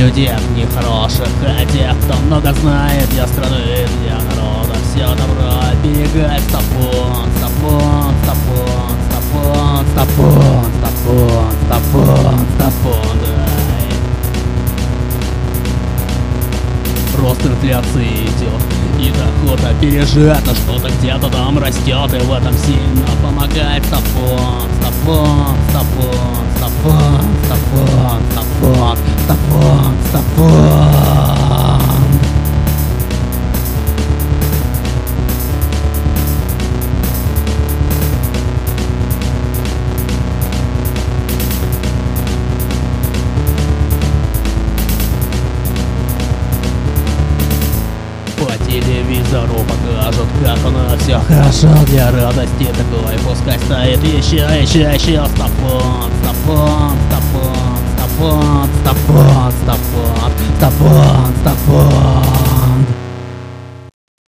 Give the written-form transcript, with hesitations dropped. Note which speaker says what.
Speaker 1: людей нехороших, а тех, кто много знает для страны, для народа все добро берегать. Стопон, стопон, стопон, стопон, стопон, стопон, стопон, стопон, дай. Рост инфляции идет, и доход опережает, но что-то где-то там растет, и в этом сильно помогает стопон, стопон, стопон, стопон, стопон, стопон, стопон, стопон. По телевизору покажут, как у нас все хорошо, для радости такой пускай стоит еще стопон, стопон, стопон, стопон, стопон, стопон, стопон.